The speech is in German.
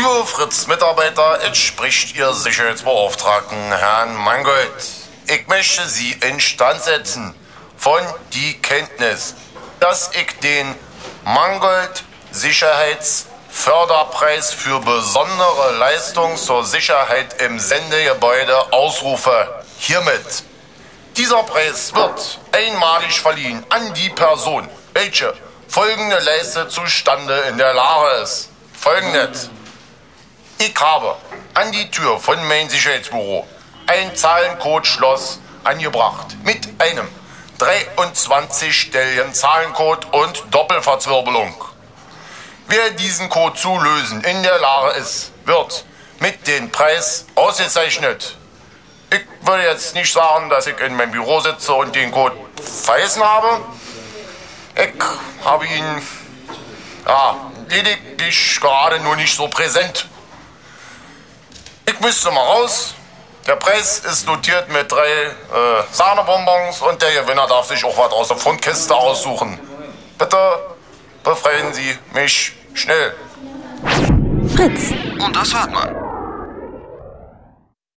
Liebe Fritz-Mitarbeiter, es spricht Ihr Sicherheitsbeauftragten, Herrn Mangold. Ich möchte Sie instand setzen von die Kenntnis, dass ich den Mangold Sicherheitsförderpreis für besondere Leistung zur Sicherheit im Sendegebäude ausrufe. Hiermit. Dieser Preis wird einmalig verliehen an die Person, welche folgende Leiste zustande in der Lage ist. Folgendes. Ich habe an die Tür von meinem Sicherheitsbüro ein Zahlencode-Schloss angebracht mit einem 23-stelligen Zahlencode und Doppelverzwirbelung. Wer diesen Code zu lösen in der Lage ist, wird mit dem Preis ausgezeichnet. Ich würde jetzt nicht sagen, dass ich in meinem Büro sitze und den Code vergessen habe. Ich habe ihn lediglich gerade nur nicht so präsent. Ich müsste mal raus. Der Preis ist notiert mit 3 Sahnebonbons und der Gewinner darf sich auch was aus der Fundkiste aussuchen. Bitte befreien Sie mich schnell. Fritz. Und das hört man.